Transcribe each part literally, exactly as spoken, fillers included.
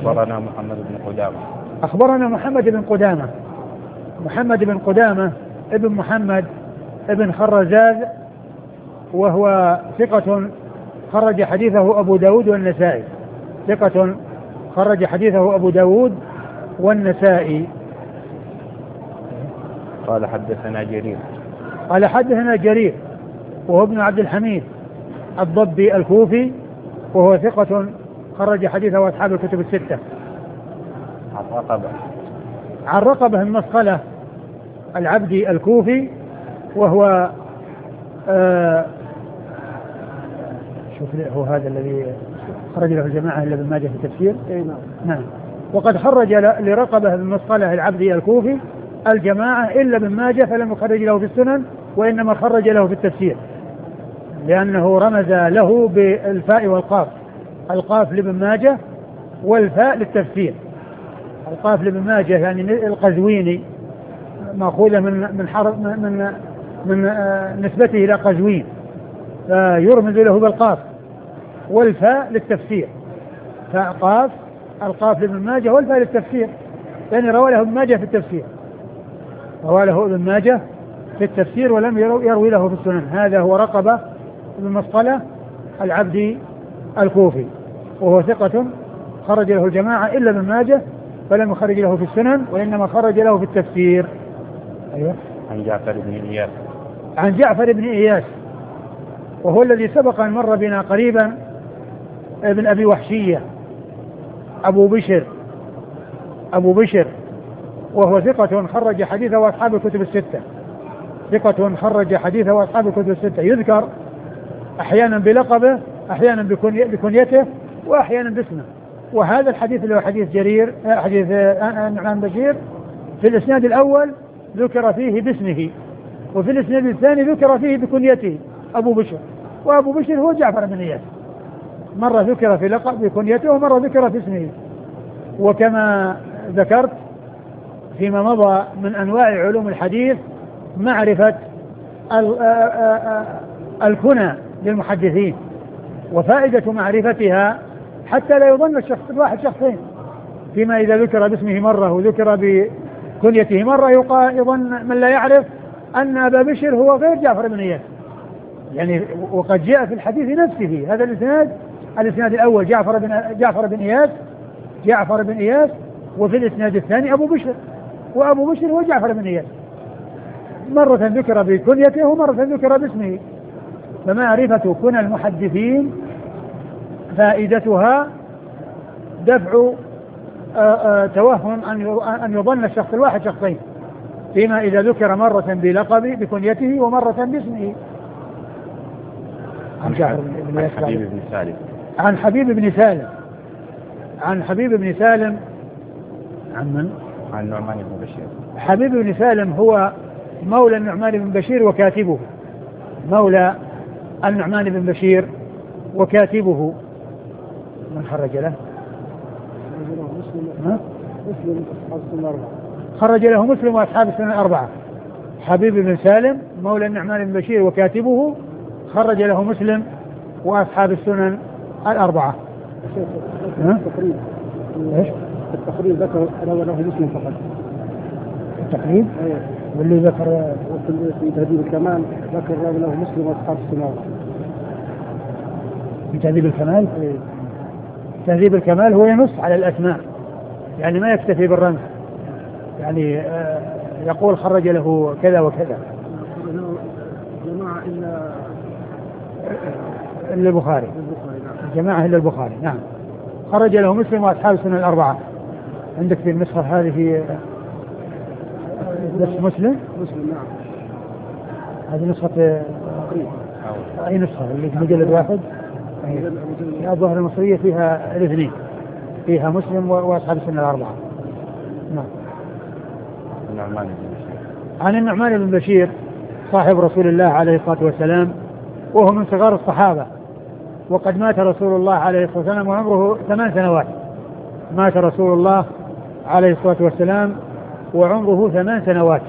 أخبرنا محمد بن قدامة أخبرنا محمد بن قدامة محمد بن قدامة ابن محمد ابن خرزاز، وهو ثقة خرج حديثه أبو داود والنسائي، ثقة خرج حديثه أبو داود والنسائي. قال حدثنا جرير قال حدثنا جرير وهو ابن عبد الحميد الضبي الكوفي، وهو ثقة خرج حديثه أصحاب الكتب الستة. عن رقبة عن رقبة المصقلة العبدي الكوفي، وهو آه شوف هو هذا الذي خرج له الجماعة إلا ابن ماجه في التفسير. نعم. وقد خرج لرقبة المصقلة العبدي الكوفي الجماعة إلا ابن ماجه فلم يخرج له في السنن، وإنما خرج له في التفسير، لأنه رمز له بالفاء والقاف، القاف لابن ماجه والفاء للتفسير. القاف لابن ماجه يعني القزويني، مأخوذة من من حرف من من آه نسبته إلى قزوين، فيرمز له بالقاف، والفاء للتفسير، فقاف القاف لابن ماجه والفاء للتفسير، يعني روى له ابن ماجه في التفسير، روى له ابن ماجه في التفسير ولم يروي له في السنن. هذا هو رقبة بن مسقلة العبدي الكوفي، وهو ثقة خرج له الجماعة إلا ابن ماجه فلم يخرج له في السنن، وإنما خرج له في التفسير. أيوة. عن جعفر بن إياس عن جعفر بن إياس، وهو الذي سبق أن مر بنا قريبا، ابن أبي وحشية أبو بشر أبو بشر وهو ثقة خرج حديثه وأصحاب الكتب الستة، ثقة خرج حديثه وأصحاب الكتب الستة، يذكر أحيانا بلقبه، أحيانا بكني بكنيته، وأحيانا باسمه. وهذا الحديث اللي هو حديث جرير، حديث النعمان بشير، في الإسناد الأول ذكر فيه باسمه، وفي الإسناد الثاني ذكر فيه بكنيته أبو بشر، وأبو بشر هو جعفر بن إياس، مرة ذكر في لقب بكنيته ومرة ذكر في اسمه. وكما ذكرت فيما مضى من أنواع علوم الحديث معرفة الكنى للمحدثين، وفائدة معرفتها حتى لا يظن الشخص الواحد شخصين، فيما إذا ذكر باسمه مرة وذكر بكنيته مرة يظن من لا يعرف أن أبا بشر هو غير جعفر بن إياس، يعني وقد جاء في الحديث نفسه هذا الإسناد، الإسناد الأول جعفر بن جعفر بن إياس جعفر بن إياس وفي الإسناد الثاني أبو بشر، وأبو بشر هو جعفر بن إياس، مرة ذكر بكنيته ومرة ذكر باسمه. فمعرفة كنى المحدثين فائدتها دفع آآ آآ توهم أن يظن الشخص الواحد شخصين، فيما إذا ذكر مرة بلقب بكنيته ومرة باسمه. عن حبيب بن سالم عن حبيب بن سالم عن حبيب بن سالم عن من؟ عن نعمان بن بشير. حبيب بن سالم هو مولى النعمان بن بشير وكاتبه، مولى النعمان بن بشير وكاتبه. من خرج له؟ مسلم خرج له مسلم وأصحاب السنن الأربعة. حبيب بن سالم مولى النعمان بن بشير وكاتبه خرج له مسلم وأصحاب السنن الأربعة. التقريب ايش؟ التقريب ذكر روى له مسلم فقط. التقريب؟ ايه. واللي ذكر في تهذيب الكمال ذكر روى له مسلم واصحاب السنن. في تهذيب الكمال؟ ايه. تهذيب الكمال هو ينص على الأسماء، يعني ما يكتفي بالرمز، يعني آه يقول خرج له كذا وكذا. جماعة إلا إلا البخاري. جماعة إلا البخاري، نعم. خرج له مسلم وأصحاب السنن الأربعة. عندك في النسخة هذه بس مسلم؟ مسلم نعم. هذه نسخة أي نسخة اللي في مجلد واحد؟ الظاهر المصرية فيها الاثنين، فيها مسلم وأصحاب السنن الأربعة. نعم. النعمان بن بشير. عن النعمان بن بشير صاحب رسول الله عليه الصلاة والسلام، وهو من صغار الصحابة، وقد مات رسول الله عليه الصلاة والسلام وعمره ثمان سنوات. مات رسول الله عليه الصلاة والسلام وعمره ثمان سنوات.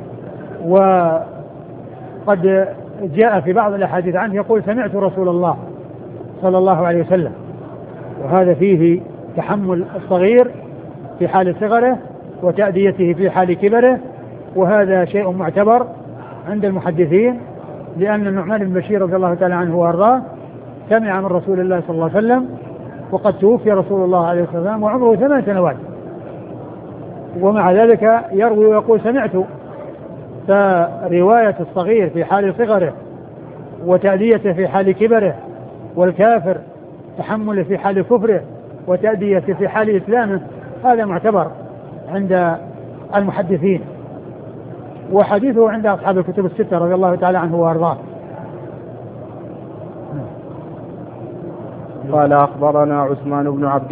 وقد جاء في بعض الأحاديث عنه يقول سمعت رسول الله صلى الله عليه وسلم، وهذا فيه تحمل الصغير في حال صغره وتأديته في حال كبره، وهذا شيء معتبر عند المحدثين، لأن النعمان بن بشير رضي الله تعالى عنه وأرضاه سمع من رسول الله صلى الله عليه وسلم، وقد توفي رسول الله عليه الصلاة والسلام وعمره ثمان سنوات، ومع ذلك يروي ويقول سمعت. فرواية الصغير في حال صغره وتأديته في حال كبره، والكافر تحمله في حال كفره وتأديته في حال إسلامه، هذا معتبر عند المحدثين، وحديثه عند أصحاب الكتب الستة رضي الله تعالى عنه وأرضاه. قال أخبرنا عثمان بن عبد